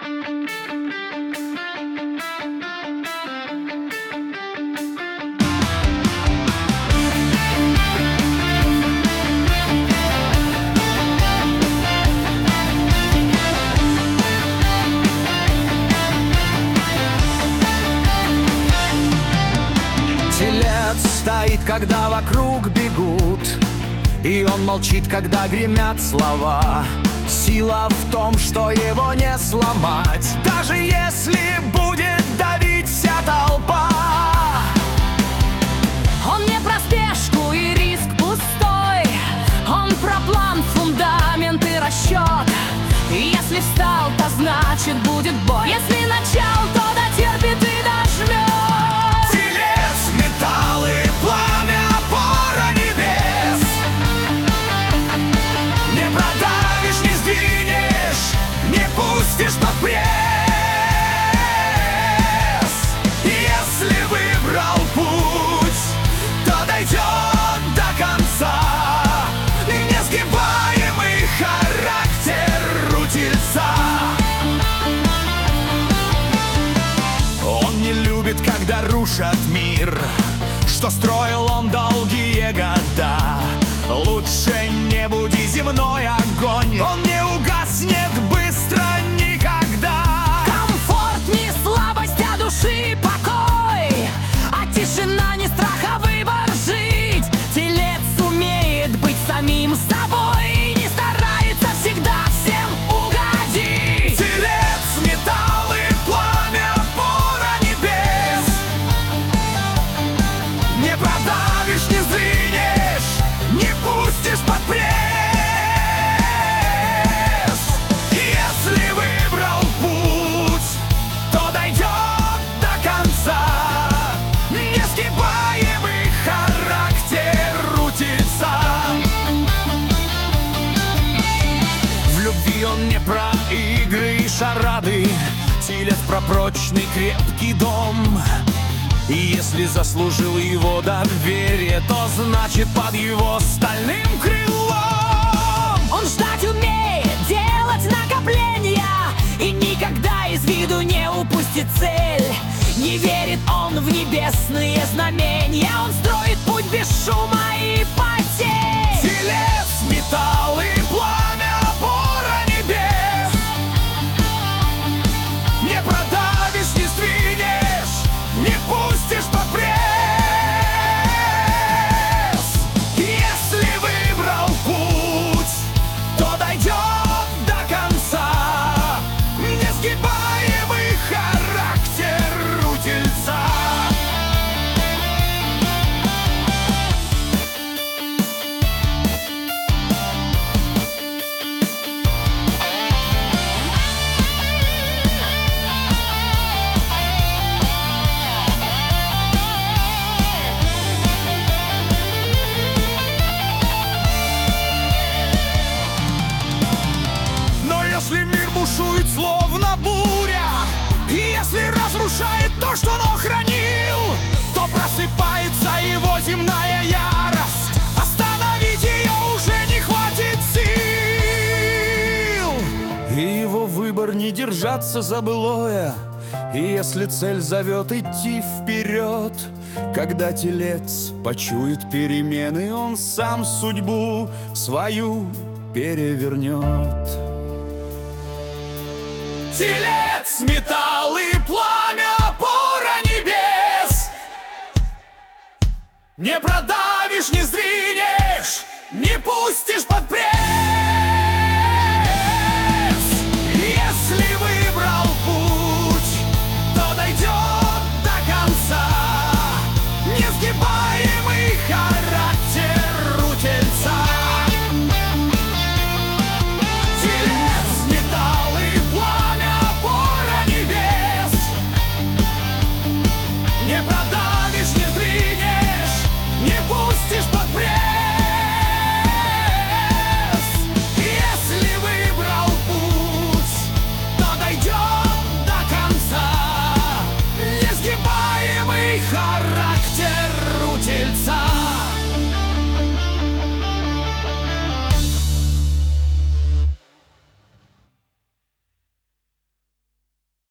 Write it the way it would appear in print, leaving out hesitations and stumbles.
Стоит, когда вокруг бегут, и он молчит, когда гремят слова. Сила в том, что его не сломать, даже если будет давить вся толпа. Он не про спешку и риск пустой, он про план, фундамент и расчет. Если встал, то значит будет бой. Если начал, то дотерпит и дожмет. Пустишь под пресс. Если выбрал путь, то дойдет до конца. Несгибаемый характер у тельца. Он не любит, когда рушат мир, что строил он долгие года. Лучше не буди земной огонь, он не угаснет быстро никогда. Комфорт не слабость, а души покой, а тишина не страх, а выбор жить. Телец умеет быть самим собой и не старается всегда всем угодить. Телец, металл и пламя, опора небес. Не продавишь, не сдвинешь, не пустишь под пресс. Если выбрал путь, то дойдет до конца. Несгибаемый характер у тельца. В любви он не про игры и шарады, телец про прочный крепкий дом. И если заслужил его доверие, то значит под его стальным крылом. Он ждать умеет, делать накопления и никогда из виду не упустит цель. Не верит он в небесные знамения, он строит путь без шума и потерь. Телец, металл и пламя, опора небес. Не продавишь, не сдвинешь, не пустишь под пресс. Если выбрал путь, то дойдет до конца. Несгибаемый характер у тельца. Если мир бушует словно буря, и если разрушает то, что он охранил, то просыпается его земная ярость. Остановить ее уже не хватит сил. И его выбор не держаться за былое. И если цель зовет идти вперед, когда телец почует перемены, он сам судьбу свою перевернет. Телец, металл и пламя, опора небес. Не продавишь, не сдвинешь, не пустишь под пресс.